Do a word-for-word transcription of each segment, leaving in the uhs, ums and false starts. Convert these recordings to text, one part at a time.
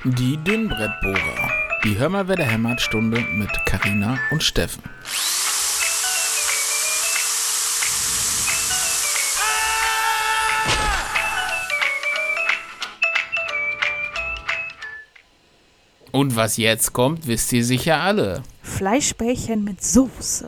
Die Dünnbrettbohrer. Die Hör mal, wer der hämmert Stunde mit Carina und Steffen. Und was jetzt kommt, wisst ihr sicher alle. Fleischbällchen mit Soße.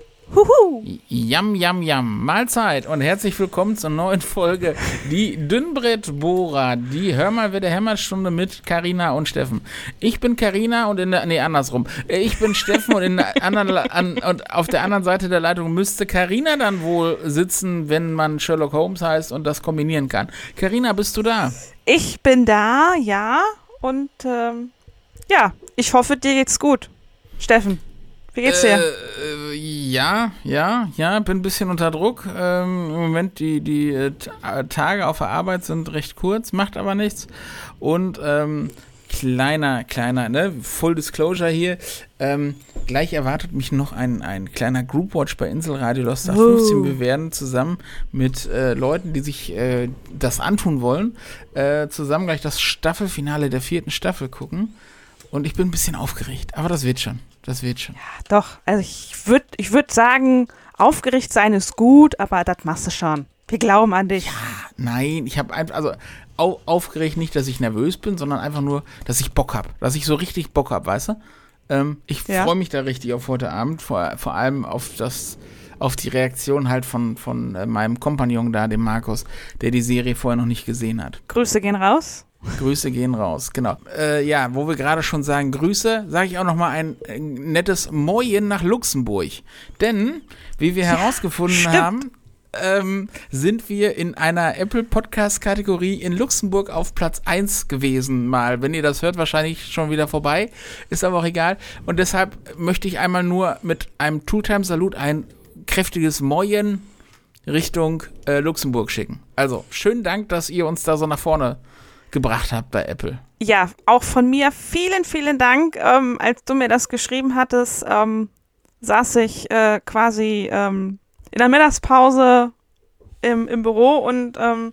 Huhu. Yam, yam, yam. Mahlzeit und herzlich willkommen zur neuen Folge Die Dünnbrettbohrer. Die Hör mal, wer der hämmert Stunde mit Carina und Steffen. Ich bin Carina und in der, nee, andersrum. Ich bin Steffen und, in der anderen, an, und auf der anderen Seite der Leitung müsste Carina dann wohl sitzen, wenn man Sherlock Holmes heißt und das kombinieren kann. Carina, bist du da? Ich bin da, ja. Und ähm, ja, ich hoffe, dir geht's gut. Steffen, wie geht's dir? Äh, ja, ja, ja, bin ein bisschen unter Druck. Ähm, Im Moment, die, die äh, Tage auf der Arbeit sind recht kurz, macht aber nichts. Und ähm, kleiner, kleiner, ne, Full Disclosure hier. Ähm, gleich erwartet mich noch ein, ein kleiner Groupwatch bei Inselradio Lost Acht fünfzehn. Wir werden zusammen mit äh, Leuten, die sich äh, das antun wollen, äh, zusammen gleich das Staffelfinale der vierten Staffel gucken. Und ich bin ein bisschen aufgeregt, aber das wird schon. Das wird schon. Ja, doch. Also ich würde ich würd sagen, aufgeregt sein ist gut, aber das machst du schon. Wir glauben an dich. Ja, nein, ich habe einfach, also au, aufgeregt nicht, dass ich nervös bin, sondern einfach nur, dass ich Bock habe. Dass ich so richtig Bock habe, weißt du? Ähm, ich ja. freue mich da richtig auf heute Abend, vor, vor allem auf das, auf die Reaktion halt von, von äh, meinem Kompagnon da, dem Markus, der die Serie vorher noch nicht gesehen hat. Grüße gehen raus. Grüße gehen raus, genau. Äh, ja, wo wir gerade schon sagen Grüße, sage ich auch nochmal ein, ein nettes Moin nach Luxemburg. Denn, wie wir ja, herausgefunden stimmt. haben, ähm, sind wir in einer Apple-Podcast-Kategorie in Luxemburg auf Platz eins gewesen mal. Wenn ihr das hört, wahrscheinlich schon wieder vorbei. Ist aber auch egal. Und deshalb möchte ich einmal nur mit einem Two-Time-Salut ein kräftiges Moin Richtung äh, Luxemburg schicken. Also, schönen Dank, dass ihr uns da so nach vorne gebracht habt bei Apple. Ja, auch von mir vielen, vielen Dank. Ähm, als du mir das geschrieben hattest, ähm, saß ich äh, quasi ähm, in der Mittagspause im, im Büro und ähm,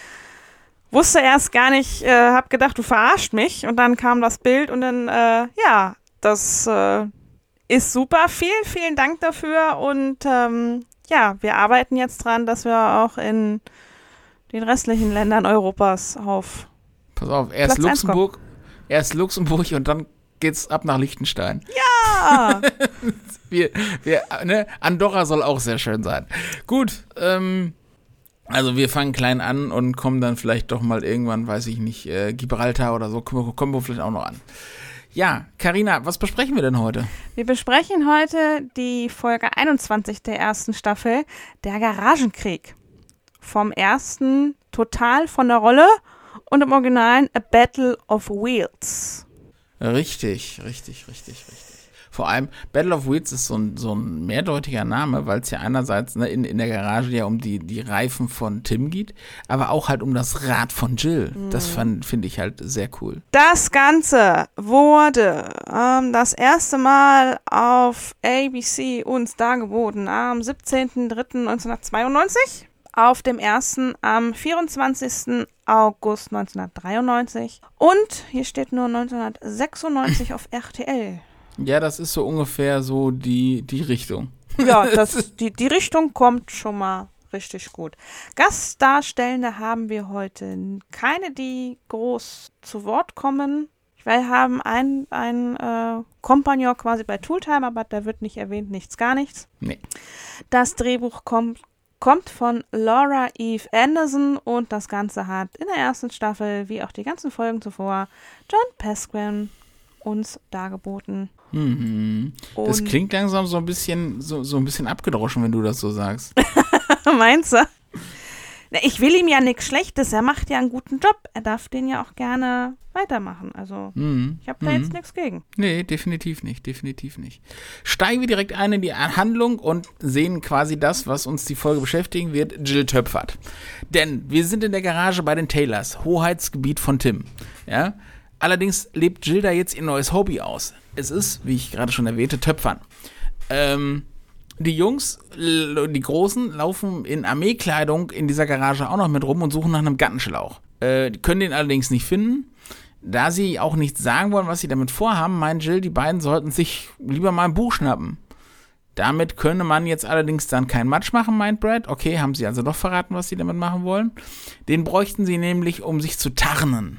wusste erst gar nicht, äh, hab gedacht, du verarscht mich, und dann kam das Bild und dann, äh, ja, das äh, ist super. Vielen, vielen Dank dafür und ähm, ja, wir arbeiten jetzt dran, dass wir auch in den restlichen Ländern Europas auf Pass auf, erst Platz Luxemburg, erst Luxemburg und dann geht's ab nach Liechtenstein. Ja! wir, wir, ne? Andorra soll auch sehr schön sein. Gut, ähm, also wir fangen klein an und kommen dann vielleicht doch mal irgendwann, weiß ich nicht, äh, Gibraltar oder so, kommen, kommen wir vielleicht auch noch an. Ja, Carina, was besprechen wir denn heute? Wir besprechen heute die Folge einundzwanzig der ersten Staffel, der Garagenkrieg. Vom ersten total von der Rolle und im Originalen A Battle of Wheels. Richtig, richtig, richtig, richtig. Vor allem, Battle of Wheels ist so ein, so ein mehrdeutiger Name, weil es ja einerseits ne, in, in der Garage ja um die, die Reifen von Tim geht, aber auch halt um das Rad von Jill. Mhm. Das finde ich halt sehr cool. Das Ganze wurde ähm, das erste Mal auf A B C uns dargeboten am siebzehnten dritten neunzehnhundertzweiundneunzig. Auf dem ersten am vierundzwanzigsten August neunzehnhundertdreiundneunzig und hier steht nur neunzehnhundertsechsundneunzig auf R T L. Ja, das ist so ungefähr so die, die Richtung. Ja, das, die, die Richtung kommt schon mal richtig gut. Gastdarstellende haben wir heute keine, die groß zu Wort kommen. Wir haben einen, einen äh, Kompagnon quasi bei Tooltime, aber der wird nicht erwähnt, nichts, gar nichts. Nee. Das Drehbuch kommt Kommt von Laura Eve Anderson und das Ganze hat in der ersten Staffel, wie auch die ganzen Folgen zuvor, John Pasquin uns dargeboten. Mhm. Das klingt langsam so ein bisschen so, so ein bisschen abgedroschen, wenn du das so sagst. Meinst du? Ich will ihm ja nichts Schlechtes, er macht ja einen guten Job. Er darf den ja auch gerne weitermachen. Also, mhm. ich habe da mhm. jetzt nichts gegen. Nee, definitiv nicht, definitiv nicht. Steigen wir direkt ein in die Handlung und sehen quasi das, was uns die Folge beschäftigen wird, Jill töpfert. Denn wir sind in der Garage bei den Taylors, Hoheitsgebiet von Tim. Ja? Allerdings lebt Jill da jetzt ihr neues Hobby aus. Es ist, wie ich gerade schon erwähnte, Töpfern. Ähm, Die Jungs, die Großen, laufen in Armeekleidung in dieser Garage auch noch mit rum und suchen nach einem Gartenschlauch. Äh, die können den allerdings nicht finden. Da sie auch nicht sagen wollen, was sie damit vorhaben, meint Jill, die beiden sollten sich lieber mal ein Buch schnappen. Damit könne man jetzt allerdings dann keinen Matsch machen, meint Brad. Okay, haben sie also doch verraten, was sie damit machen wollen. Den bräuchten sie nämlich, um sich zu tarnen.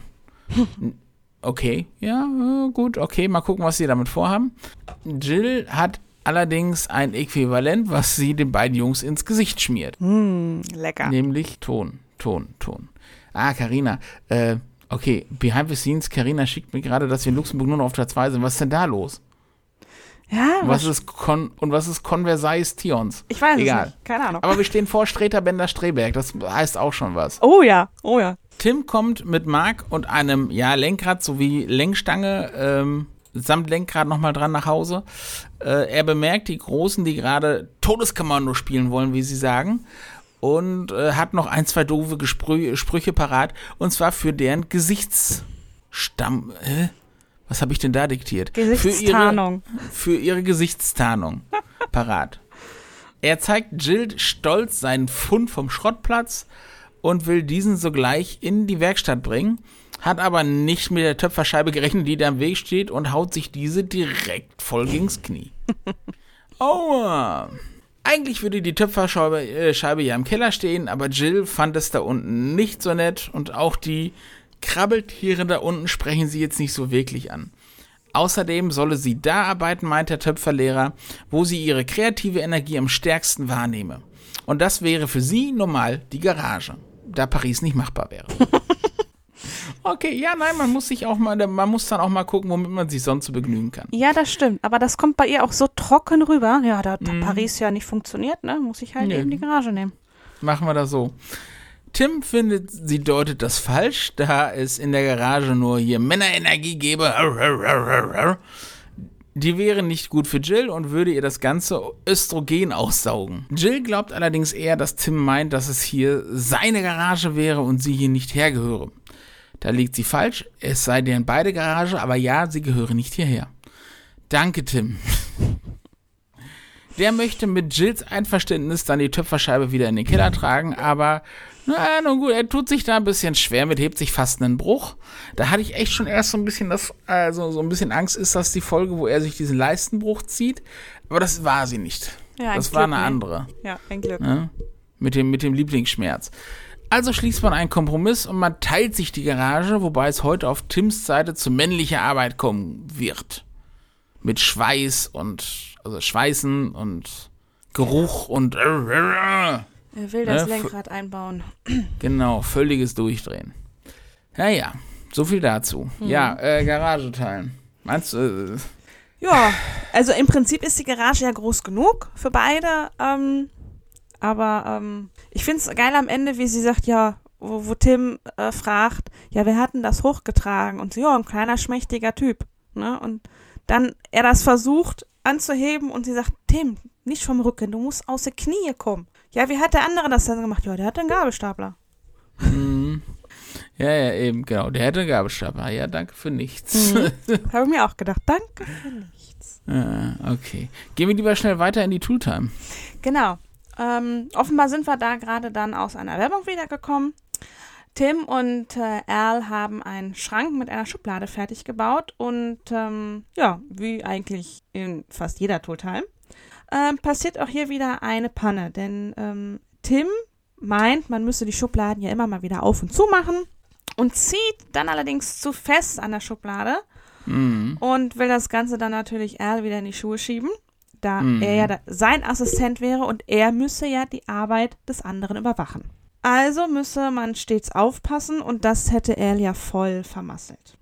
Okay, ja, gut, okay, mal gucken, was sie damit vorhaben. Jill hat allerdings ein Äquivalent, was sie den beiden Jungs ins Gesicht schmiert. Mm, lecker. Nämlich Ton, Ton, Ton. Ah, Carina, äh, okay, behind the scenes, Carina schickt mir gerade, dass wir in Luxemburg nur noch auf der zwei sind. Was ist denn da los? Ja, und was, was ist Kon- und was ist Conversailles Tions? Ich weiß Egal. es nicht, keine Ahnung. Aber wir stehen vor Streter Bender Streberg, das heißt auch schon was. Oh ja, oh ja. Tim kommt mit Mark und einem, ja, Lenkrad sowie Lenkstange, ähm, samt Lenkrad nochmal dran nach Hause. Äh, er bemerkt die Großen, die gerade Todeskommando spielen wollen, wie sie sagen, und äh, hat noch ein, zwei doofe Gesprü- Sprüche parat, und zwar für deren Gesichtsstamm, äh? Was habe ich denn da diktiert? Gesichtstarnung. Für ihre, für ihre Gesichtstarnung parat. Er zeigt Jill stolz seinen Fund vom Schrottplatz und will diesen sogleich in die Werkstatt bringen, hat aber nicht mit der Töpferscheibe gerechnet, die da im Weg steht, und haut sich diese direkt voll gegens Knie. Aua! Eigentlich würde die Töpferscheibe äh, Scheibe ja im Keller stehen, aber Jill fand es da unten nicht so nett, und auch die Krabbeltiere da unten sprechen sie jetzt nicht so wirklich an. Außerdem solle sie da arbeiten, meint der Töpferlehrer, wo sie ihre kreative Energie am stärksten wahrnehme. Und das wäre für sie normal die Garage, da Paris nicht machbar wäre. Okay, ja, nein, man muss sich auch mal, man muss dann auch mal gucken, womit man sich sonst so begnügen kann. Ja, das stimmt, aber das kommt bei ihr auch so trocken rüber. Ja, da mm. Paris ja nicht funktioniert, ne, muss ich halt nee. eben die Garage nehmen. Machen wir das so. Tim findet, sie deutet das falsch, da es in der Garage nur hier Männerenergie gäbe. Die wäre nicht gut für Jill und würde ihr das ganze Östrogen aussaugen. Jill glaubt allerdings eher, dass Tim meint, dass es hier seine Garage wäre und sie hier nicht hergehöre. Da liegt sie falsch, es sei deren beide Garage, aber ja, sie gehöre nicht hierher. Danke, Tim. Der möchte mit Jills Einverständnis dann die Töpferscheibe wieder in den Keller tragen, aber na, nun gut, er tut sich da ein bisschen schwer mit, hebt sich fast einen Bruch. Da hatte ich echt schon erst so ein bisschen das, also so ein bisschen Angst, ist das die Folge, wo er sich diesen Leistenbruch zieht, aber das war sie nicht. Ja, das Glück, war eine ne? andere. Ja, ein Glück. Ja, mit dem, mit dem Lieblingsschmerz. Also schließt man einen Kompromiss und man teilt sich die Garage, wobei es heute auf Tims Seite zu männlicher Arbeit kommen wird. Mit Schweiß und, also Schweißen und Geruch und er will das ne, Lenkrad einbauen. Genau, völliges Durchdrehen. Naja, so viel dazu. Hm. Ja, äh, Garage teilen. Meinst du? Äh, ja, also im Prinzip ist die Garage ja groß genug für beide. Ähm, aber ähm, ich finde es geil am Ende, wie sie sagt, ja, wo, wo Tim äh, fragt, ja, wer hat denn das hochgetragen? Und sie, ja, ein kleiner, schmächtiger Typ. Ne? Und dann er das versucht anzuheben und sie sagt, Tim, nicht vom Rücken, du musst aus den Knie kommen. Ja, wie hat der andere das dann gemacht? Ja, der hat einen Gabelstapler. Mhm. Ja, ja, eben, genau. Der hätte einen Gabelstapler. Ja, danke für nichts. Mhm. Habe ich mir auch gedacht. Danke für nichts. Ah, okay. Gehen wir lieber schnell weiter in die Tooltime. Genau. Ähm, offenbar sind wir da gerade dann aus einer Werbung wiedergekommen. Tim und äh, Al haben einen Schrank mit einer Schublade fertig gebaut und ähm, ja, wie eigentlich in fast jeder Tooltime, ähm, passiert auch hier wieder eine Panne, denn ähm, Tim meint, man müsse die Schubladen ja immer mal wieder auf und zu machen und zieht dann allerdings zu fest an der Schublade mhm. und will das Ganze dann natürlich Al wieder in die Schuhe schieben, da mhm. er ja da, sein Assistent wäre und er müsse ja die Arbeit des anderen überwachen. Also müsse man stets aufpassen und das hätte Al ja voll vermasselt.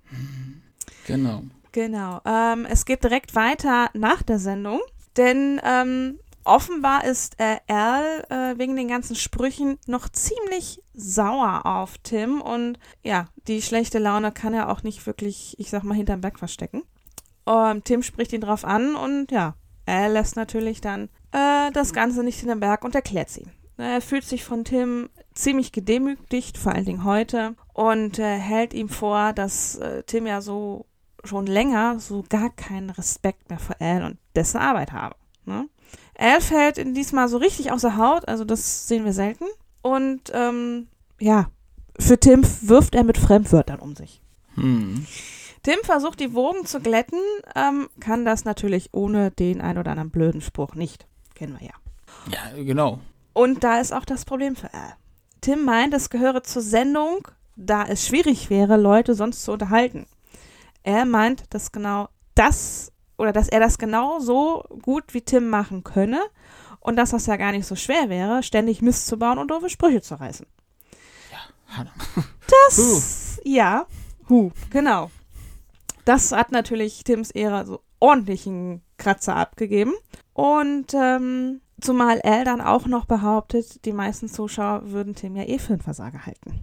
Genau. Genau. Ähm, es geht direkt weiter nach der Sendung, denn ähm, offenbar ist äh, Al äh, wegen den ganzen Sprüchen noch ziemlich sauer auf Tim und ja, die schlechte Laune kann er auch nicht wirklich, ich sag mal, hinterm Berg verstecken. Ähm, Tim spricht ihn drauf an und ja, Al lässt natürlich dann äh, das Ganze nicht hinterm Berg und erklärt sie. Er fühlt sich von Tim ziemlich gedemütigt, vor allen Dingen heute, und äh, hält ihm vor, dass äh, Tim ja so schon länger so gar keinen Respekt mehr vor Al und dessen Arbeit habe. Ne? Al fällt in diesmal so richtig außer Haut, also das sehen wir selten. Und ähm, ja, für Tim wirft er mit Fremdwörtern um sich. Hm. Tim versucht, die Wogen zu glätten, ähm, kann das natürlich ohne den ein oder anderen blöden Spruch nicht. Kennen wir ja. Ja, genau. Und da ist auch das Problem für Al. Tim meint, es gehöre zur Sendung, da es schwierig wäre, Leute sonst zu unterhalten. Er meint, dass genau das, oder dass er das genau so gut wie Tim machen könne und dass das ja gar nicht so schwer wäre, ständig Mist zu bauen und doofe Sprüche zu reißen. Ja. Das, huh. ja, huh, genau. Das hat natürlich Tims Ära so ordentlichen Kratzer abgegeben. Und ähm, zumal Al dann auch noch behauptet, die meisten Zuschauer würden Tim ja eh für einen Versager halten.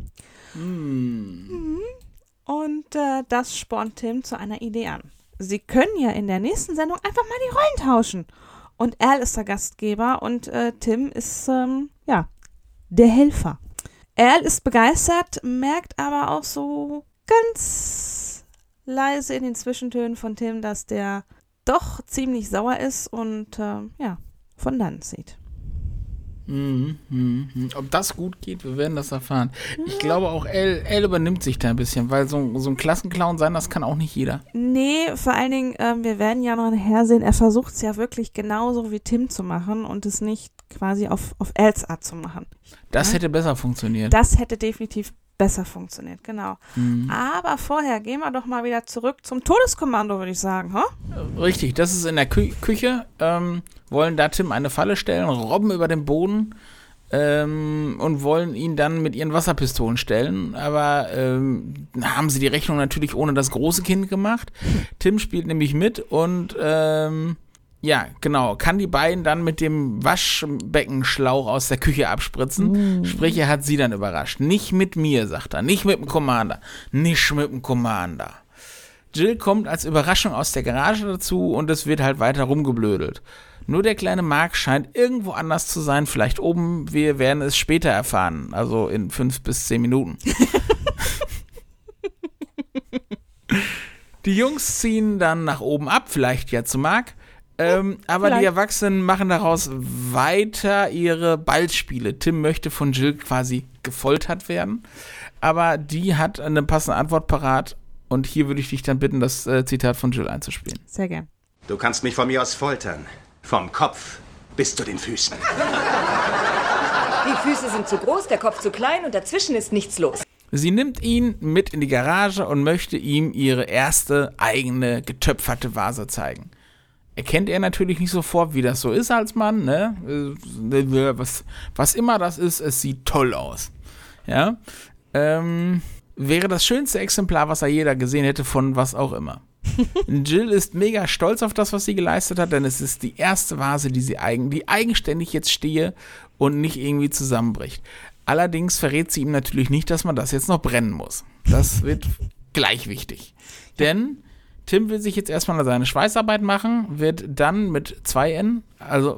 Mm. Und äh, das spornt Tim zu einer Idee an. Sie können ja in der nächsten Sendung einfach mal die Rollen tauschen. Und Al ist der Gastgeber und äh, Tim ist, ähm, ja, der Helfer. Al ist begeistert, merkt aber auch so ganz leise in den Zwischentönen von Tim, dass der doch ziemlich sauer ist und äh, ja, von dann zieht. Mhm, mhm. Ob das gut geht, wir werden das erfahren. Ja. Ich glaube auch, Al, Al übernimmt sich da ein bisschen, weil so, so ein Klassenclown sein, das kann auch nicht jeder. Nee, vor allen Dingen, ähm, wir werden ja noch nachher sehen, er versucht es ja wirklich genauso wie Tim zu machen und es nicht quasi auf, auf Als Art zu machen. Das ja? hätte besser funktioniert. Das hätte definitiv besser funktioniert, genau. Mhm. Aber vorher gehen wir doch mal wieder zurück zum Todeskommando, würde ich sagen, ha? Richtig, das ist in der Kü- Küche, ähm, wollen da Tim eine Falle stellen, robben über den Boden ähm, und wollen ihn dann mit ihren Wasserpistolen stellen, aber ähm, haben sie die Rechnung natürlich ohne das große Kind gemacht. Tim spielt nämlich mit und ähm, ja, genau, kann die beiden dann mit dem Waschbeckenschlauch aus der Küche abspritzen. Mm. Sprich, er hat sie dann überrascht. Nicht mit mir, sagt er, nicht mit dem Commander, nicht mit dem Commander. Jill kommt als Überraschung aus der Garage dazu und es wird halt weiter rumgeblödelt. Nur der kleine Mark scheint irgendwo anders zu sein, vielleicht oben, wir werden es später erfahren, also in fünf bis zehn Minuten. Die Jungs ziehen dann nach oben ab, vielleicht ja zu Mark. Ähm, aber Vielleicht. Die Erwachsenen machen daraus weiter ihre Ballspiele. Tim möchte von Jill quasi gefoltert werden, aber die hat eine passende Antwort parat und hier würde ich dich dann bitten, das äh, Zitat von Jill einzuspielen. Sehr gern. Du kannst mich von mir aus foltern. Vom Kopf bis zu den Füßen. Die Füße sind zu groß, der Kopf zu klein und dazwischen ist nichts los. Sie nimmt ihn mit in die Garage und möchte ihm ihre erste eigene getöpferte Vase zeigen. Erkennt er natürlich nicht sofort, wie das so ist als Mann, ne? Was, was immer das ist, es sieht toll aus. Ja? Ähm, wäre das schönste Exemplar, was er jeder gesehen hätte, von was auch immer. Jill ist mega stolz auf das, was sie geleistet hat, denn es ist die erste Vase, die sie eigen, die eigenständig jetzt stehe und nicht irgendwie zusammenbricht. Allerdings verrät sie ihm natürlich nicht, dass man das jetzt noch brennen muss. Das wird gleich wichtig. Denn Tim will sich jetzt erstmal seine Schweißarbeit machen, wird dann mit zwei N, also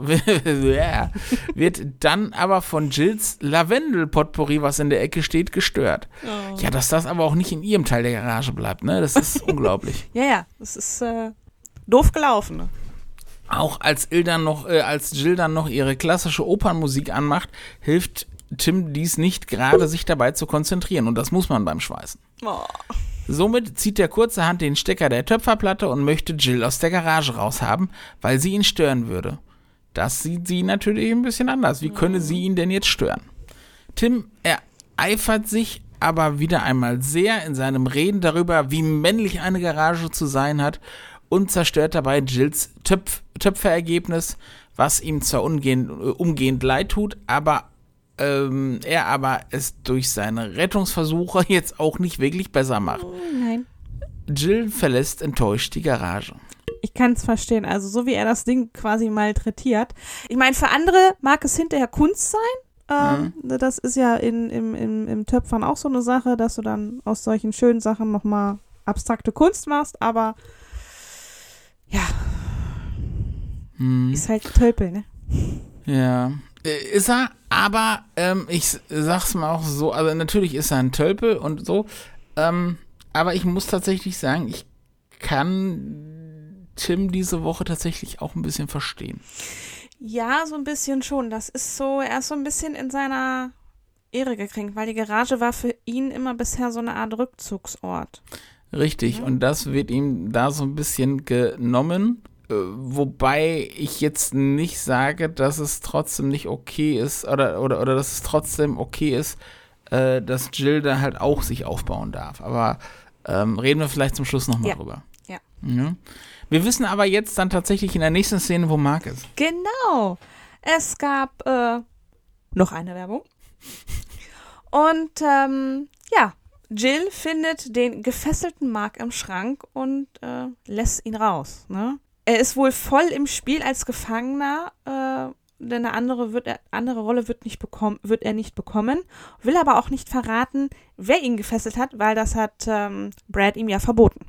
wird dann aber von Jills Lavendel-Potpourri, was in der Ecke steht, gestört. Oh. Ja, dass das aber auch nicht in ihrem Teil der Garage bleibt, ne? Das ist unglaublich. Ja, ja, das ist äh, doof gelaufen. Ne? Auch als, Il dann noch, äh, als Jill dann noch ihre klassische Opernmusik anmacht, hilft Tim dies nicht gerade, sich dabei zu konzentrieren. Und das muss man beim Schweißen. Oh. Somit zieht er kurzerhand den Stecker der Töpferplatte und möchte Jill aus der Garage raushaben, weil sie ihn stören würde. Das sieht sie natürlich ein bisschen anders. Wie könne sie ihn denn jetzt stören? Tim ereifert sich aber wieder einmal sehr in seinem Reden darüber, wie männlich eine Garage zu sein hat und zerstört dabei Jills Töpf- Töpferergebnis, was ihm zwar umgehend, umgehend leid tut, aber Ähm, er aber es durch seine Rettungsversuche jetzt auch nicht wirklich besser macht. Nein. Jill verlässt enttäuscht die Garage. Ich kann es verstehen, also so wie er das Ding quasi malträtiert. Ich meine, für andere mag es hinterher Kunst sein. Ähm, mhm. Das ist ja in, im, im, im Töpfern auch so eine Sache, dass du dann aus solchen schönen Sachen nochmal abstrakte Kunst machst, aber ja, mhm. ist halt Tölpel, ne? Ja, ist er, aber ähm, ich sag's mal auch so, also natürlich ist er ein Tölpel und so, ähm, aber ich muss tatsächlich sagen, ich kann Tim diese Woche tatsächlich auch ein bisschen verstehen. Ja, so ein bisschen schon. Das ist so, er ist so ein bisschen in seiner Ehre gekränkt, weil die Garage war für ihn immer bisher so eine Art Rückzugsort. Richtig, ja. Und das wird ihm da so ein bisschen genommen, äh, wobei ich jetzt nicht sage, dass es trotzdem nicht okay ist oder, oder, oder dass es trotzdem okay ist, äh, dass Jill da halt auch sich aufbauen darf. Aber ähm, reden wir vielleicht zum Schluss nochmal ja. drüber. Ja. ja. Wir wissen aber jetzt dann tatsächlich in der nächsten Szene, wo Mark ist. Genau. Es gab äh, noch eine Werbung. Und ähm, ja, Jill findet den gefesselten Mark im Schrank und äh, lässt ihn raus. Ne? Er ist wohl voll im Spiel als Gefangener, äh, denn eine andere, wird er, andere Rolle wird, nicht bekommen, wird er nicht bekommen, will aber auch nicht verraten, wer ihn gefesselt hat, weil das hat ähm, Brad ihm ja verboten.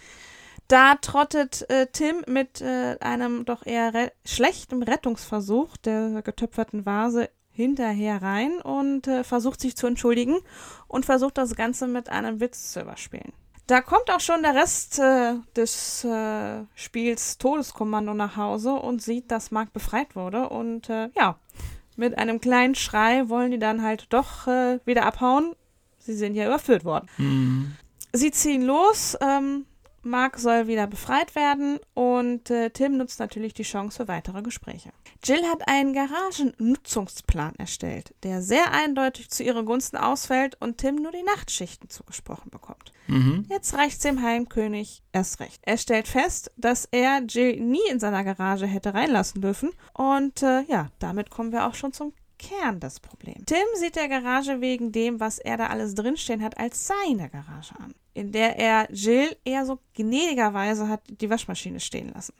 Da trottet äh, Tim mit äh, einem doch eher re- schlechtem Rettungsversuch der getöpferten Vase hinterher rein und äh, versucht sich zu entschuldigen und versucht das Ganze mit einem Witz zu überspielen. Da kommt auch schon der Rest äh, des äh, Spiels Todeskommando nach Hause und sieht, dass Mark befreit wurde und äh, ja, mit einem kleinen Schrei wollen die dann halt doch äh, wieder abhauen. Sie sind ja überführt worden. Mhm. Sie ziehen los, ähm, Mark soll wieder befreit werden und äh, Tim nutzt natürlich die Chance für weitere Gespräche. Jill hat einen Garagennutzungsplan erstellt, der sehr eindeutig zu ihrer Gunsten ausfällt und Tim nur die Nachtschichten zugesprochen bekommt. Mhm. Jetzt reicht's dem Heimkönig erst recht. Er stellt fest, dass er Jill nie in seiner Garage hätte reinlassen dürfen und äh, ja, damit kommen wir auch schon zum Kern des Problems. Tim sieht der Garage wegen dem, was er da alles drinstehen hat, als seine Garage an, in der er Jill eher so gnädigerweise hat die Waschmaschine stehen lassen.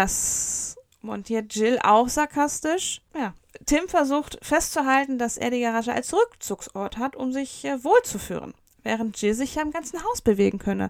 Das montiert Jill auch sarkastisch. Ja. Tim versucht festzuhalten, dass er die Garage als Rückzugsort hat, um sich äh, wohlzuführen, während Jill sich ja im ganzen Haus bewegen könne.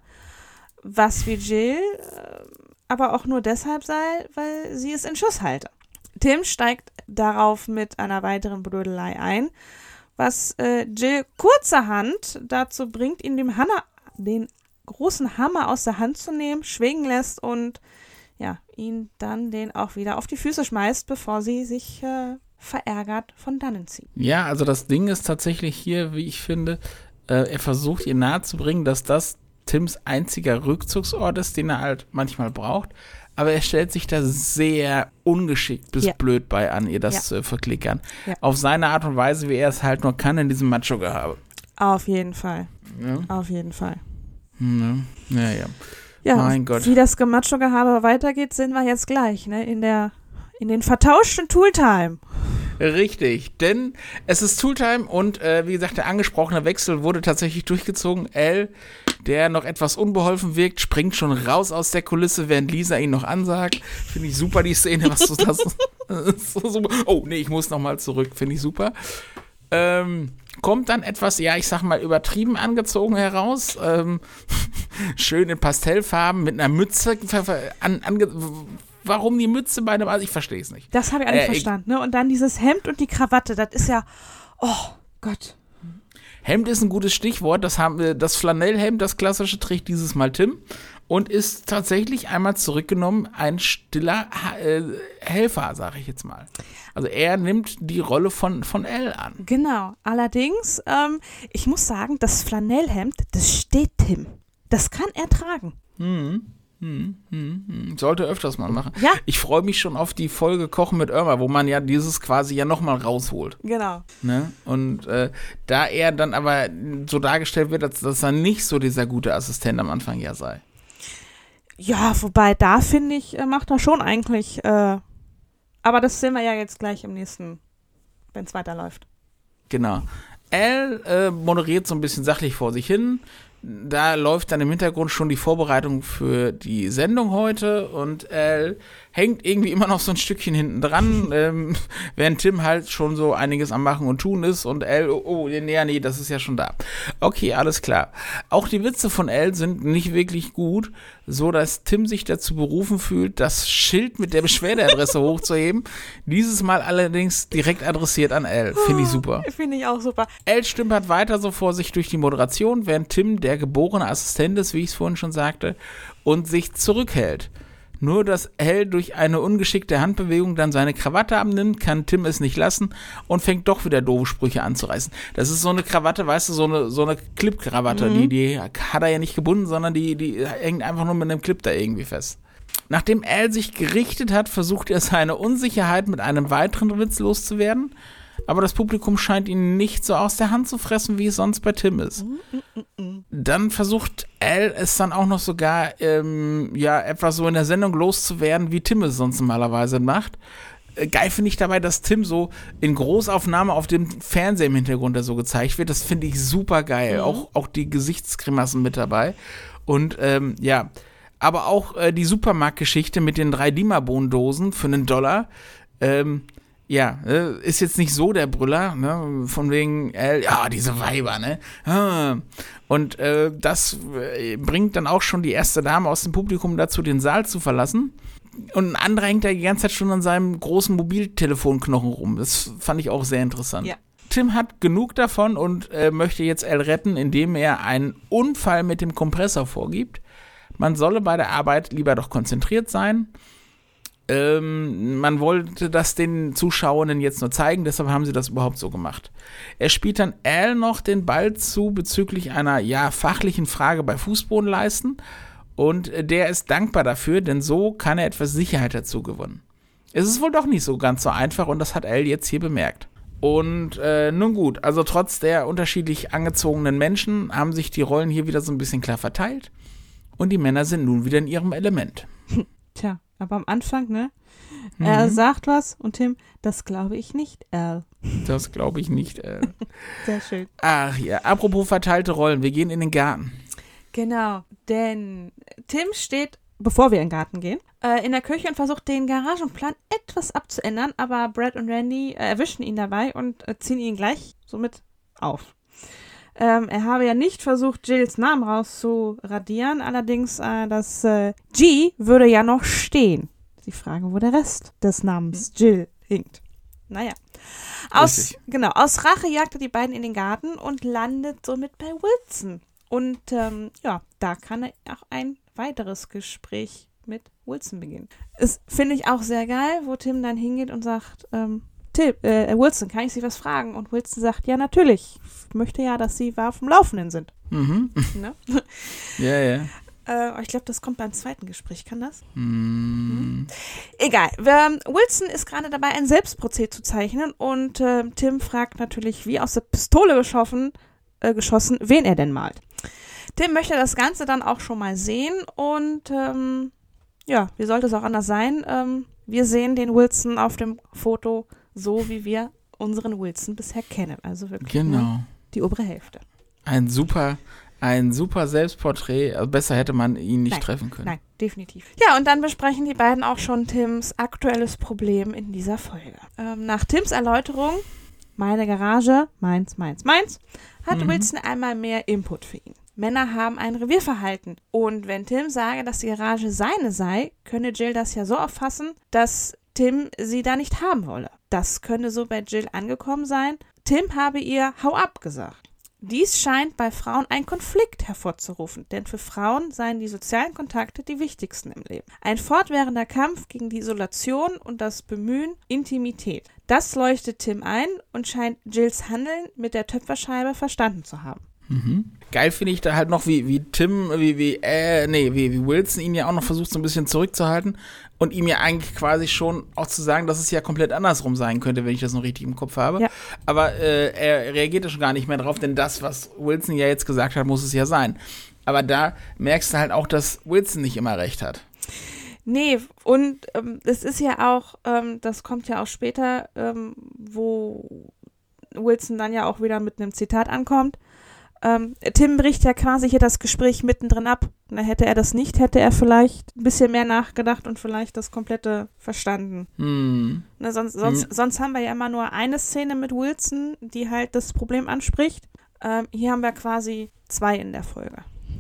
Was wie Jill äh, aber auch nur deshalb sei, weil sie es in Schuss halte. Tim steigt darauf mit einer weiteren Blödelei ein, was äh, Jill kurzerhand dazu bringt, ihn dem Hanna, den großen Hammer aus der Hand zu nehmen, schwingen lässt und ja, ihn dann den auch wieder auf die Füße schmeißt, bevor sie sich äh, verärgert von dannen zieht. Ja, also das Ding ist tatsächlich hier, wie ich finde, äh, er versucht ihr nahezubringen, dass das Tims einziger Rückzugsort ist, den er halt manchmal braucht. Aber er stellt sich da sehr ungeschickt bis ja. blöd bei an, ihr das ja. zu verklickern. Ja. Auf seine Art und Weise, wie er es halt nur kann in diesem Macho-Gehabe. Auf jeden Fall. Ja. Auf jeden Fall. Ja, ja. ja. Ja, mein Gott. Wie das Gemacho-Gehabe weitergeht, sehen wir jetzt gleich, ne? In der, in den vertauschten Tooltime. Richtig, denn es ist Tooltime und äh, wie gesagt, der angesprochene Wechsel wurde tatsächlich durchgezogen. Al, der noch etwas unbeholfen wirkt, springt schon raus aus der Kulisse, während Lisa ihn noch ansagt. Finde ich super, die Szene, was du das so super. Oh, nee, ich muss nochmal zurück. Finde ich super. Ähm, kommt dann etwas, ja, ich sag mal, übertrieben angezogen heraus. Ähm, schön in Pastellfarben mit einer Mütze an, ange Warum die Mütze bei einem, also ich verstehe es nicht. Das habe ich auch nicht äh, verstanden. Ne? Und dann dieses Hemd und die Krawatte, das ist ja, oh Gott. Hemd ist ein gutes Stichwort. Das, haben, das Flanellhemd, das klassische, trägt dieses Mal Tim und ist tatsächlich einmal zurückgenommen ein stiller äh, Helfer, sage ich jetzt mal. Also er nimmt die Rolle von, von Al an. Genau. Allerdings, ähm, ich muss sagen, das Flanellhemd, das steht Tim. Das kann er tragen. Mhm. Hm, hm, hm. Sollte öfters mal machen. Ja. Ich freue mich schon auf die Folge Kochen mit Irma, wo man ja dieses quasi ja nochmal rausholt. Genau. Ne? Und äh, da er dann aber so dargestellt wird, dass, dass er nicht so dieser gute Assistent am Anfang ja sei. Ja, wobei da finde ich, macht er schon eigentlich, äh, aber das sehen wir ja jetzt gleich im nächsten, wenn es weiterläuft. Genau. Al äh, moderiert so ein bisschen sachlich vor sich hin. Da läuft dann im Hintergrund schon die Vorbereitung für die Sendung heute und Al hängt irgendwie immer noch so ein Stückchen hinten dran, ähm, während Tim halt schon so einiges am Machen und Tun ist und Al, oh, oh, nee, nee, das ist ja schon da. Okay, alles klar. Auch die Witze von Al sind nicht wirklich gut, so dass Tim sich dazu berufen fühlt, das Schild mit der Beschwerdeadresse hochzuheben. Dieses Mal allerdings direkt adressiert an Al. Finde ich super. Finde ich auch super. Al stümpert weiter so vor sich durch die Moderation, während Tim der geborene Assistent ist, wie ich es vorhin schon sagte, und sich zurückhält. Nur, dass Elle durch eine ungeschickte Handbewegung dann seine Krawatte abnimmt, kann Tim es nicht lassen und fängt doch wieder doofe Sprüche anzureißen. Das ist so eine Krawatte, weißt du, so eine, so eine Clip-Krawatte, Mhm. die, die hat er ja nicht gebunden, sondern die, die hängt einfach nur mit einem Clip da irgendwie fest. Nachdem Elle sich gerichtet hat, versucht er seine Unsicherheit mit einem weiteren Witz loszuwerden, aber das Publikum scheint ihn nicht so aus der Hand zu fressen, wie es sonst bei Tim ist. Dann versucht Elle es dann auch noch sogar, ähm, ja, etwas so in der Sendung loszuwerden, wie Tim es sonst normalerweise macht. Äh, geil finde ich dabei, dass Tim so in Großaufnahme auf dem Fernseher im Hintergrund da so gezeigt wird. Das finde ich super geil. Mhm. Auch, auch die Gesichtsgrimassen mit dabei. Und, ähm, ja, aber auch äh, die Supermarktgeschichte mit den drei Lima-Bohnendosen für einen Dollar, ähm, ja, äh, ist jetzt nicht so der Brüller, ne, von wegen, äh, ja, diese Weiber, ne, ah. Und äh, das äh, bringt dann auch schon die erste Dame aus dem Publikum dazu, den Saal zu verlassen. Und ein anderer hängt da die ganze Zeit schon an seinem großen Mobiltelefonknochen rum. Das fand ich auch sehr interessant. Ja. Tim hat genug davon und äh, möchte jetzt Elle retten, indem er einen Unfall mit dem Kompressor vorgibt. Man solle bei der Arbeit lieber doch konzentriert sein. Ähm, man wollte das den Zuschauenden jetzt nur zeigen, deshalb haben sie das überhaupt so gemacht. Er spielt dann Elle noch den Ball zu bezüglich einer, ja, fachlichen Frage bei Fußbodenleisten und der ist dankbar dafür, denn so kann er etwas Sicherheit dazu gewinnen. Es ist wohl doch nicht so ganz so einfach und das hat Elle jetzt hier bemerkt. Und äh, nun gut, also trotz der unterschiedlich angezogenen Menschen haben sich die Rollen hier wieder so ein bisschen klar verteilt und die Männer sind nun wieder in ihrem Element. Tja. Aber am Anfang, ne? Mhm. Er sagt was und Tim, das glaube ich nicht, Elle. Das glaube ich nicht, Elle. Sehr schön. Ach ja, apropos verteilte Rollen, wir gehen in den Garten. Genau, denn Tim steht, bevor wir in den Garten gehen, äh, in der Küche und versucht den Garagenplan etwas abzuändern, aber Brad und Randy äh, erwischen ihn dabei und äh, ziehen ihn gleich somit auf. Ähm, er habe ja nicht versucht, Jills Namen rauszuradieren, allerdings äh, das äh, G würde ja noch stehen. Die Frage, wo der Rest des Namens Jill hinkt. Naja. Aus, genau, aus Rache jagt er die beiden in den Garten und landet somit bei Wilson. Und ähm, ja, da kann er auch ein weiteres Gespräch mit Wilson beginnen. Das finde ich auch sehr geil, wo Tim dann hingeht und sagt, ähm, Tim, äh, Wilson, kann ich Sie was fragen? Und Wilson sagt, ja, natürlich. Ich möchte ja, dass Sie auf dem Laufenden sind. Mhm. Ne? Ja, ja. Äh, ich glaube, das kommt beim zweiten Gespräch. Kann das? Mm. Mhm. Egal. Ähm, Wilson ist gerade dabei, ein Selbstporträt zu zeichnen und äh, Tim fragt natürlich, wie aus der Pistole geschossen, äh, geschossen, wen er denn malt. Tim möchte das Ganze dann auch schon mal sehen und ähm, ja, wie sollte es auch anders sein? Ähm, wir sehen den Wilson auf dem Foto so, wie wir unseren Wilson bisher kennen. Also wirklich genau. nur die obere Hälfte. Ein super, ein super Selbstporträt. Also besser hätte man ihn nicht nein, treffen können. Nein, definitiv. Ja, und dann besprechen die beiden auch schon Tims aktuelles Problem in dieser Folge. Ähm, nach Tims Erläuterung, meine Garage, meins, meins, meins, hat mhm. Wilson einmal mehr Input für ihn. Männer haben ein Revierverhalten. Und wenn Tim sage, dass die Garage seine sei, könne Jill das ja so auffassen, dass Tim sie da nicht haben wolle. Das könne so bei Jill angekommen sein. Tim habe ihr Hau ab gesagt. Dies scheint bei Frauen einen Konflikt hervorzurufen, denn für Frauen seien die sozialen Kontakte die wichtigsten im Leben. Ein fortwährender Kampf gegen die Isolation und das Bemühen Intimität. Das leuchtet Tim ein und scheint Jills Handeln mit der Töpferscheibe verstanden zu haben. Mhm. Geil finde ich da halt noch, wie, wie Tim, wie, wie, äh, nee, wie, wie Wilson ihn ja auch noch versucht, so ein bisschen zurückzuhalten und ihm ja eigentlich quasi schon auch zu sagen, dass es ja komplett andersrum sein könnte, wenn ich das noch richtig im Kopf habe. Ja. Aber äh, er reagiert ja schon gar nicht mehr drauf, denn das, was Wilson ja jetzt gesagt hat, muss es ja sein. Aber da merkst du halt auch, dass Wilson nicht immer recht hat. Nee, und ähm, es ist ja auch, ähm, das kommt ja auch später, ähm, wo Wilson dann ja auch wieder mit einem Zitat ankommt. Ähm, Tim bricht ja quasi hier das Gespräch mittendrin ab. Na, hätte er das nicht, hätte er vielleicht ein bisschen mehr nachgedacht und vielleicht das Komplette verstanden. Hm. Na, sonst, sonst, hm. sonst haben wir ja immer nur eine Szene mit Wilson, die halt das Problem anspricht. Ähm, hier haben wir quasi zwei in der Folge.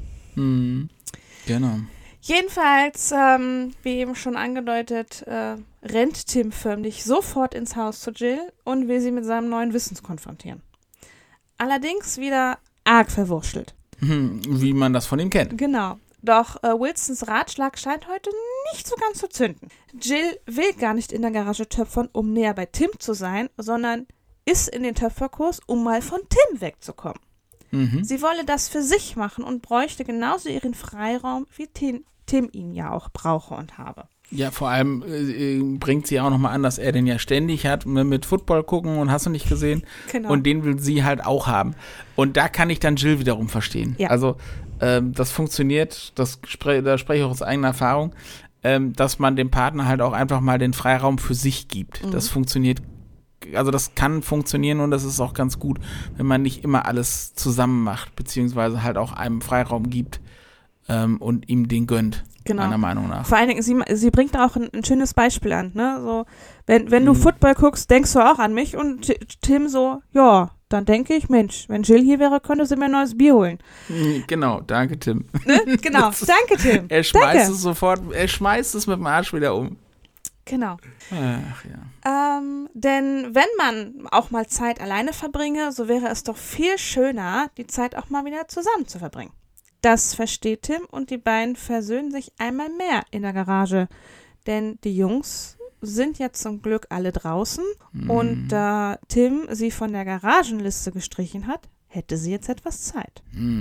Hm. Genau. Jedenfalls, ähm, wie eben schon angedeutet, äh, rennt Tim förmlich sofort ins Haus zu Jill und will sie mit seinem neuen Wissen konfrontieren. Allerdings wieder arg verwurschtelt. Wie man das von ihm kennt. Genau. Doch äh, Wilsons Ratschlag scheint heute nicht so ganz so zünden. Jill will gar nicht in der Garage töpfern, um näher bei Tim zu sein, sondern ist in den Töpferkurs, um mal von Tim wegzukommen. Mhm. Sie wolle das für sich machen und bräuchte genauso ihren Freiraum, wie Tim, Tim ihn ja auch brauche und habe. Ja, vor allem äh, bringt sie auch nochmal an, dass er den ja ständig hat, mit Football gucken und hast du nicht gesehen. Genau. Und den will sie halt auch haben. Und da kann ich dann Jill wiederum verstehen. Ja. Also ähm, das funktioniert, das spre- da spreche ich auch aus eigener Erfahrung, ähm, dass man dem Partner halt auch einfach mal den Freiraum für sich gibt. Mhm. Das funktioniert, also das kann funktionieren und das ist auch ganz gut, wenn man nicht immer alles zusammen macht, beziehungsweise halt auch einem Freiraum gibt ähm, und ihm den gönnt. Genau. Meiner Meinung nach. Vor allen Dingen, sie, sie bringt auch ein, ein schönes Beispiel an, ne? So, wenn, wenn du mhm. Football guckst, denkst du auch an mich und T- Tim so, ja, dann denke ich, Mensch, wenn Jill hier wäre, könnte sie mir ein neues Bier holen. Genau, danke Tim. Ne? Genau, danke Tim. Er schmeißt danke. es sofort, er schmeißt es mit dem Arsch wieder um. Genau. Ach ja. Ähm, denn wenn man auch mal Zeit alleine verbringe, so wäre es doch viel schöner, die Zeit auch mal wieder zusammen zu verbringen. Das versteht Tim und die beiden versöhnen sich einmal mehr in der Garage. Denn die Jungs sind ja zum Glück alle draußen mm. und da Tim sie von der Garagenliste gestrichen hat, hätte sie jetzt etwas Zeit.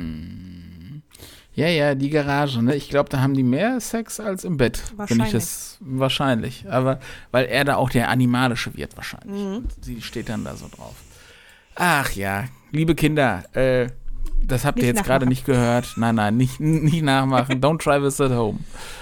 Mm. Ja, ja, die Garage, ne? Ich glaube, da haben die mehr Sex als im Bett. Wahrscheinlich. Ich das, wahrscheinlich. Aber weil er da auch der Animalische wird wahrscheinlich. Mhm. Sie steht dann da so drauf. Ach ja, liebe Kinder, äh, das habt ihr nicht jetzt gerade nicht gehört. Nein, nein, nicht, nicht nachmachen. Don't try this at home.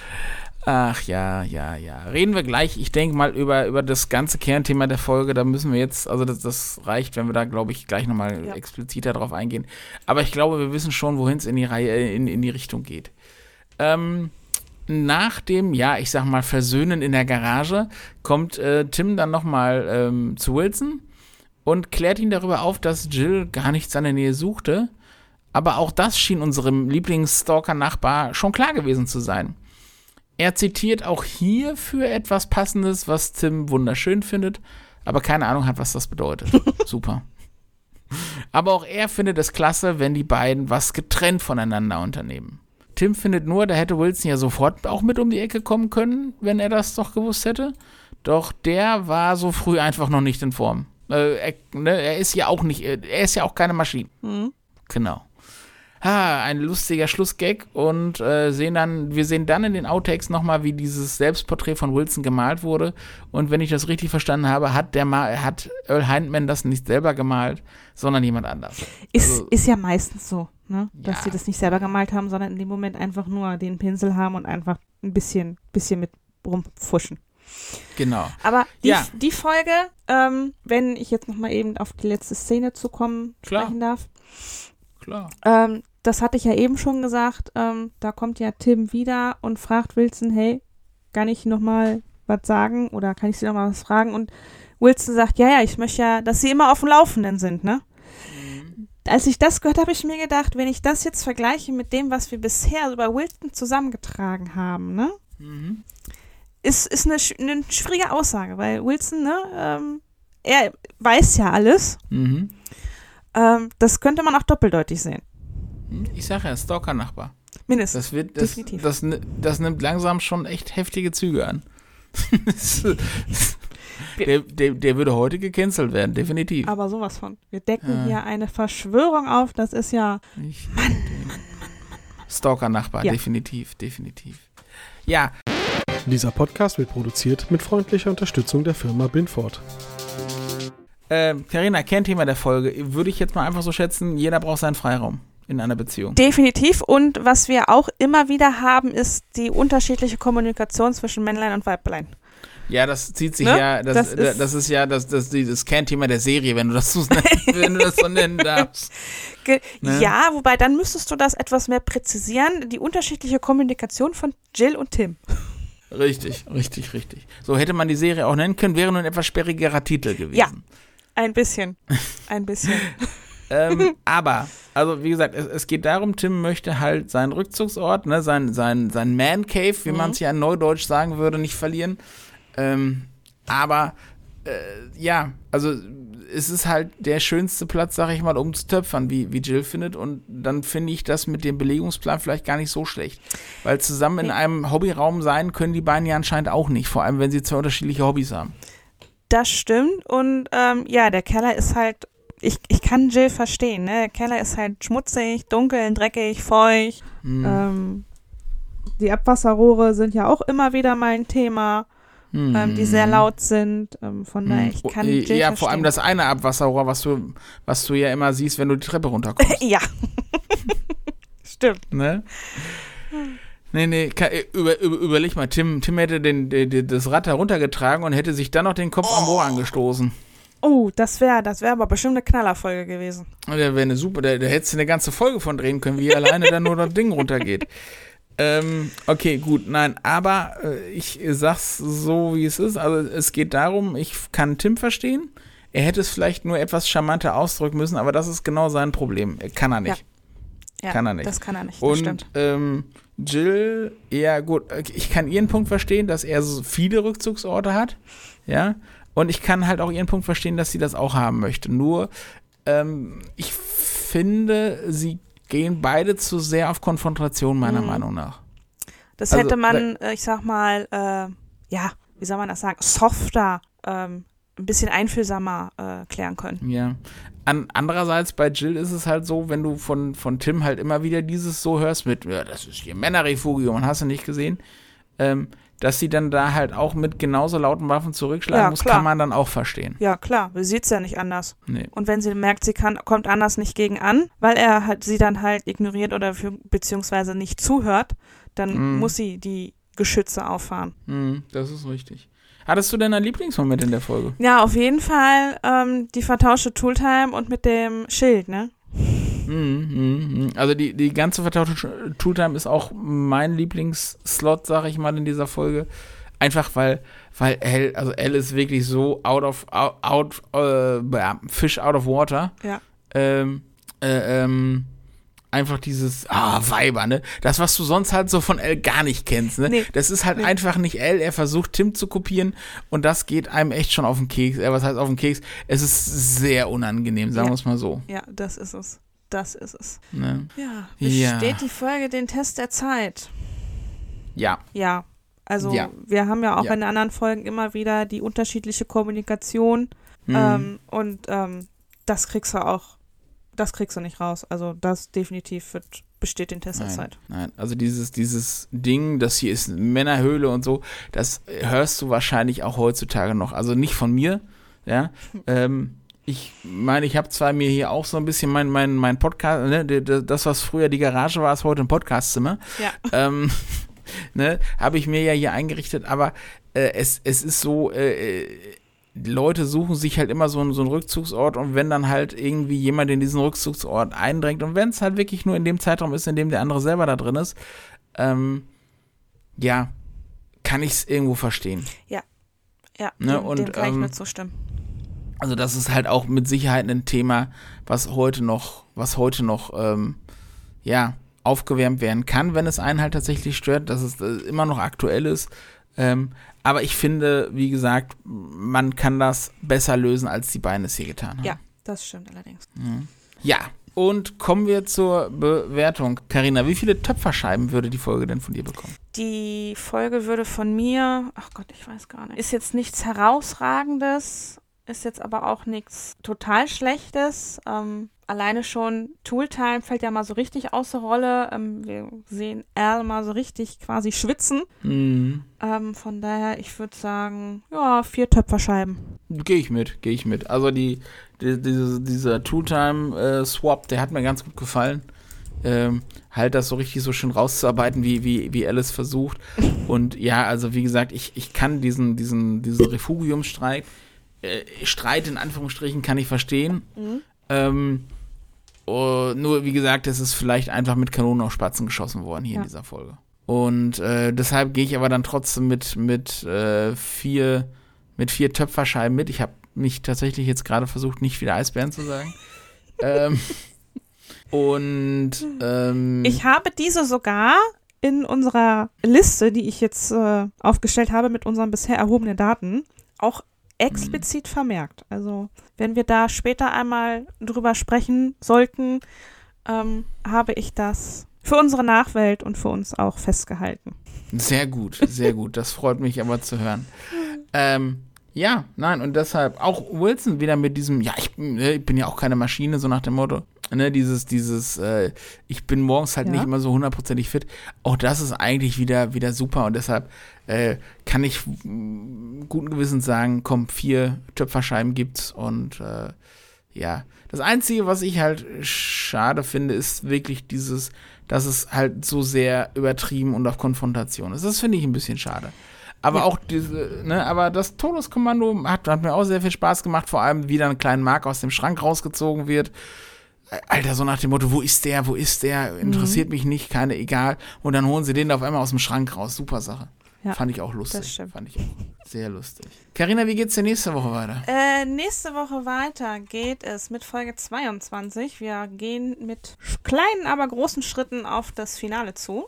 Ach ja, ja, ja. Reden wir gleich, ich denke mal, über, über das ganze Kernthema der Folge. Da müssen wir jetzt, also das, das reicht, wenn wir da, glaube ich, gleich nochmal ja. expliziter drauf eingehen. Aber ich glaube, wir wissen schon, wohin es in die Reihe, in, in die Richtung geht. Ähm, nach dem, ja, ich sag mal, Versöhnen in der Garage kommt äh, Tim dann nochmal ähm, zu Wilson und klärt ihn darüber auf, dass Jill gar nichts an der Nähe suchte. Aber auch das schien unserem Lieblingsstalker-Nachbar schon klar gewesen zu sein. Er zitiert auch hierfür etwas Passendes, was Tim wunderschön findet, aber keine Ahnung hat, was das bedeutet. Super. Aber auch er findet es klasse, wenn die beiden was getrennt voneinander unternehmen. Tim findet nur, da hätte Wilson ja sofort auch mit um die Ecke kommen können, wenn er das doch gewusst hätte. Doch der war so früh einfach noch nicht in Form. Äh, er, ne, er ist ja auch nicht, er ist ja auch keine Maschine. Mhm. Genau. Ha, ein lustiger Schlussgag und äh, sehen dann, wir sehen dann in den Outtakes nochmal, wie dieses Selbstporträt von Wilson gemalt wurde. Und wenn ich das richtig verstanden habe, hat der Ma- hat Earl Hindman das nicht selber gemalt, sondern jemand anders. Ist, also, ist ja meistens so, ne? Dass ja. sie das nicht selber gemalt haben, sondern in dem Moment einfach nur den Pinsel haben und einfach ein bisschen, bisschen mit rumfuschen. Genau. Aber die, ja. die Folge, ähm, wenn ich jetzt nochmal eben auf die letzte Szene zu kommen, Klar. sprechen darf. Klar. Ähm, das hatte ich ja eben schon gesagt, ähm, da kommt ja Tim wieder und fragt Wilson, hey, kann ich nochmal was sagen oder kann ich sie nochmal was fragen? Und Wilson sagt, ja, ja, ich möchte ja, dass sie immer auf dem Laufenden sind, ne? Mhm. Als ich das gehört habe, habe ich mir gedacht, wenn ich das jetzt vergleiche mit dem, was wir bisher über Wilson zusammengetragen haben, ne? Mhm. Ist, ist eine, eine schwierige Aussage, weil Wilson, ne, ähm, er weiß ja alles. Mhm. Ähm, das könnte man auch doppeldeutig sehen. Ich sage ja, Stalker-Nachbar. Mindestens. Das, wird, das, Definitiv. Das, das, das nimmt langsam schon echt heftige Züge an. der, der, der würde heute gecancelt werden, definitiv. Aber sowas von. Wir decken ja. hier eine Verschwörung auf, das ist ja ich, Mann, Mann, Mann, Mann. Stalker-Nachbar, ja. definitiv, definitiv. Ja. Dieser Podcast wird produziert mit freundlicher Unterstützung der Firma Binford. Carina, äh, Kernthema der Folge, würde ich jetzt mal einfach so schätzen, jeder braucht seinen Freiraum in einer Beziehung. Definitiv. Und was wir auch immer wieder haben, ist die unterschiedliche Kommunikation zwischen Männlein und Weiblein. Ja, das zieht sich ne? ja, das, das, ist, das ist ja das, das, das Kernthema der Serie, wenn du das so, wenn du das so nennen darfst. Ge- ne? Ja, wobei dann müsstest du das etwas mehr präzisieren, die unterschiedliche Kommunikation von Jill und Tim. Richtig, richtig, richtig. So hätte man die Serie auch nennen können, wäre nur ein etwas sperrigerer Titel gewesen. Ja, ein bisschen, ein bisschen. ähm, aber, also wie gesagt, es, es geht darum, Tim möchte halt seinen Rückzugsort, ne, sein, sein, sein Man Cave, wie mhm. man es ja in Neudeutsch sagen würde, nicht verlieren. Ähm, aber, äh, ja, also es ist halt der schönste Platz, sag ich mal, um zu töpfern, wie, wie Jill findet. Und dann finde ich das mit dem Belegungsplan vielleicht gar nicht so schlecht. Weil zusammen in einem Hobbyraum sein können die beiden ja anscheinend auch nicht. Vor allem, wenn sie zwei unterschiedliche Hobbys haben. Das stimmt. Und ähm, ja, der Keller ist halt, ich, ich kann Jill verstehen, ne? Der Keller ist halt schmutzig, dunkel, dreckig, feucht. Hm. Ähm, die Abwasserrohre sind ja auch immer wieder mal ein Thema. Hm. Ähm, die sehr laut sind. Ähm, von daher, ich kann Jill Ja, verstehen. vor allem das eine Abwasserrohr, was du, was du ja immer siehst, wenn du die Treppe runterkommst. Ja. Stimmt. Ne? Nee, nee, kann, über, über, überleg mal, Tim, Tim hätte den, den, das Rad heruntergetragen und hätte sich dann noch den Kopf oh. am Rohr angestoßen. Oh, das wäre das wär aber bestimmt eine Knallerfolge gewesen. Und der wäre eine super, da hättest du eine ganze Folge von drehen können, wie alleine dann nur das Ding runtergeht. Ähm, okay, gut, nein, aber äh, ich sag's so, wie es ist. Also es geht darum, ich kann Tim verstehen. Er hätte es vielleicht nur etwas charmanter ausdrücken müssen, aber das ist genau sein Problem. Kann er nicht. Ja, ja kann er nicht. Das kann er nicht, das Und, stimmt. Ähm, Jill, ja gut, ich kann ihren Punkt verstehen, dass er so viele Rückzugsorte hat. Ja. Und ich kann halt auch ihren Punkt verstehen, dass sie das auch haben möchte. Nur, ähm, ich finde, sie gehen beide zu sehr auf Konfrontation, meiner mhm. Meinung nach. Das also, hätte man, äh, ich sag mal, äh, ja, wie soll man das sagen, softer, ähm, ein bisschen einfühlsamer äh, klären können. Ja. An, andererseits bei Jill ist es halt so, wenn du von, von Tim halt immer wieder dieses so hörst mit, ja, das ist hier Männerrefugium und hast du nicht gesehen, ähm, dass sie dann da halt auch mit genauso lauten Waffen zurückschlagen ja, muss, klar. kann man dann auch verstehen. Ja, klar, sie sieht's ja nicht anders. Nee. Und wenn sie merkt, sie kann, kommt anders nicht gegen an, weil er halt sie dann halt ignoriert oder für, beziehungsweise nicht zuhört, dann mm. muss sie die Geschütze auffahren. Mm, das ist richtig. Hattest du denn einen Lieblingsmoment in der Folge? Ja, auf jeden Fall ähm, die vertauschte Tooltime und mit dem Schild, ne? Mm, mm, also die, die ganze vertauschte Tooltime ist auch mein Lieblingsslot, sag ich mal, in dieser Folge. Einfach weil, weil Elle, also Elle ist wirklich so out of, out, out äh, ja, fish out of water. Ja. Ähm, äh, ähm, einfach dieses, ah, Weiber, ne? Das, was du sonst halt so von Elle gar nicht kennst, ne? Nee. Das ist halt nee. einfach nicht Elle. Er versucht, Tim zu kopieren und das geht einem echt schon auf den Keks. Äh, was heißt auf den Keks? Es ist sehr unangenehm, sagen ja. wir es mal so. Ja, das ist es. Das ist es. Ne? Ja. Ja. Besteht die Folge den Test der Zeit? Ja. Ja. Also ja. wir haben ja auch ja. in anderen Folgen immer wieder die unterschiedliche Kommunikation mhm. ähm, und ähm, das kriegst du auch, das kriegst du nicht raus. Also das definitiv wird, besteht den Test nein, der Zeit. Nein, also dieses, dieses Ding, das hier ist eine Männerhöhle und so, das hörst du wahrscheinlich auch heutzutage noch. Also nicht von mir, ja, ähm, ich meine, ich habe zwar mir hier auch so ein bisschen mein, mein, mein Podcast, ne, das, was früher die Garage war, ist heute ein Podcastzimmer. Ja. Ähm, ne, habe ich mir ja hier eingerichtet, aber äh, es, es ist so, äh, Leute suchen sich halt immer so einen, so einen Rückzugsort und wenn dann halt irgendwie jemand in diesen Rückzugsort eindrängt und wenn es halt wirklich nur in dem Zeitraum ist, in dem der andere selber da drin ist, ähm, ja, kann ich es irgendwo verstehen. Ja, ja, ne, dem, und, dem kann ähm, ich nur zustimmen. Also das ist halt auch mit Sicherheit ein Thema, was heute noch, was heute noch, ähm, ja, aufgewärmt werden kann, wenn es einen halt tatsächlich stört, dass es äh, immer noch aktuell ist. Ähm, aber ich finde, wie gesagt, man kann das besser lösen, als die beiden es hier getan haben. Ja, das stimmt allerdings. Ja, und kommen wir zur Bewertung. Carina, wie viele Töpferscheiben würde die Folge denn von dir bekommen? Die Folge würde von mir, ach Gott, ich weiß gar nicht, ist jetzt nichts Herausragendes, ist jetzt aber auch nichts total Schlechtes. Ähm, alleine schon Tooltime fällt ja mal so richtig außer Rolle. Ähm, wir sehen Al mal so richtig quasi schwitzen. Mhm. Ähm, von daher, ich würde sagen, ja, vier Töpferscheiben. Gehe ich mit, gehe ich mit. Also die, die, diese, dieser Tooltime-Swap, der hat mir ganz gut gefallen. Ähm, halt das so richtig so schön rauszuarbeiten, wie, wie, wie Alice versucht. Und ja, also wie gesagt, ich, ich kann diesen, diesen, diesen Refugiumsstreit äh, Streit in Anführungsstrichen kann ich verstehen. Mhm. Ähm, oh, nur, wie gesagt, es ist vielleicht einfach mit Kanonen auf Spatzen geschossen worden hier ja. in dieser Folge. Und äh, deshalb gehe ich aber dann trotzdem mit, mit, äh, vier, mit vier Töpferscheiben mit. Ich habe mich tatsächlich jetzt gerade versucht, nicht wieder Eisbären zu sagen. ähm, und ähm, ich habe diese sogar in unserer Liste, die ich jetzt äh, aufgestellt habe mit unseren bisher erhobenen Daten, auch explizit mhm. vermerkt. Also wenn wir da später einmal drüber sprechen sollten, ähm, habe ich das für unsere Nachwelt und für uns auch festgehalten. Sehr gut, sehr gut. Das freut mich aber zu hören. Ähm, ja, nein, und deshalb auch Wilson wieder mit diesem, ja, ich, ich bin ja auch keine Maschine, so nach dem Motto, ne, dieses, dieses, äh, ich bin morgens halt ja. nicht immer so hundertprozentig fit. Auch das ist eigentlich wieder, wieder super und deshalb äh, kann ich m, guten Gewissens sagen, komm, vier Töpferscheiben gibt's und äh, ja. Das Einzige, was ich halt schade finde, ist wirklich dieses, dass es halt so sehr übertrieben und auf Konfrontation ist. Das finde ich ein bisschen schade. Aber ja. auch diese, ne, aber das Todeskommando hat, hat mir auch sehr viel Spaß gemacht, vor allem wie dann ein kleiner Mark aus dem Schrank rausgezogen wird. Alter, so nach dem Motto, wo ist der, wo ist der, interessiert mhm. mich nicht, keine, egal. Und dann holen sie den auf einmal aus dem Schrank raus. Super Sache. Ja, fand ich auch lustig. Das stimmt. Fand ich auch sehr lustig. Carina, wie geht's dir nächste Woche weiter? Äh, nächste Woche weiter geht es mit Folge zweiundzwanzig. Wir gehen mit kleinen, aber großen Schritten auf das Finale zu.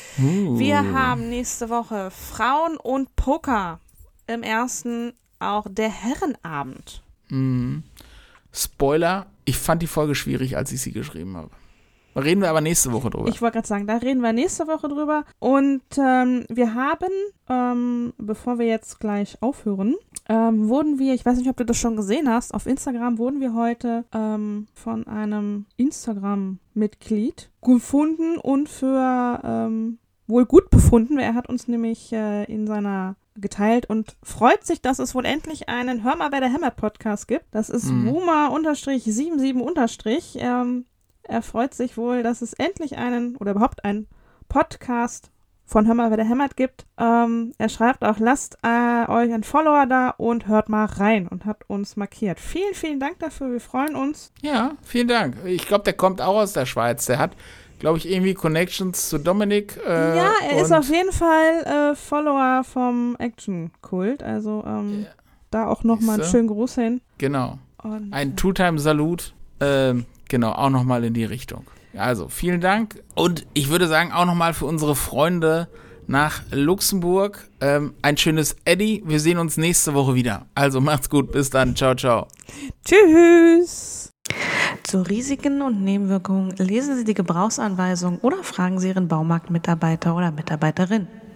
Uh. Wir haben nächste Woche Frauen und Poker. Im ersten auch der Herrenabend. Mm. Spoiler, ich fand die Folge schwierig, als ich sie geschrieben habe. Reden wir aber nächste Woche drüber. Ich wollte gerade sagen, da reden wir nächste Woche drüber. Und ähm, wir haben, ähm, bevor wir jetzt gleich aufhören, ähm, wurden wir, ich weiß nicht, ob du das schon gesehen hast, auf Instagram wurden wir heute ähm, von einem Instagram-Mitglied gefunden und für ähm, wohl gut befunden. Er hat uns nämlich äh, in seiner geteilt und freut sich, dass es wohl endlich einen Hör mal, wer der hämmert Podcast gibt. Das ist mhm. Wuma sieben sieben ähm, Er freut sich wohl, dass es endlich einen oder überhaupt einen Podcast von Hör mal, wer der hämmert gibt. Ähm, er schreibt auch, lasst äh, euch einen Follower da und hört mal rein und hat uns markiert. Vielen, vielen Dank dafür, wir freuen uns. Ja, vielen Dank. Ich glaube, der kommt auch aus der Schweiz. Der hat, glaube ich, irgendwie Connections zu Dominik. Äh, ja, er ist auf jeden Fall äh, Follower vom Action-Kult. Also ähm, ja. da auch nochmal einen schönen Gruß hin. Genau. Und, ein Two-Time-Salut. Ähm, Genau, auch nochmal in die Richtung. Also, vielen Dank. Und ich würde sagen, auch nochmal für unsere Freunde nach Luxemburg ähm, ein schönes Eddie. Wir sehen uns nächste Woche wieder. Also, macht's gut. Bis dann. Ciao, ciao. Tschüss. Zu Risiken und Nebenwirkungen lesen Sie die Gebrauchsanweisung oder fragen Sie Ihren Baumarktmitarbeiter oder Mitarbeiterin.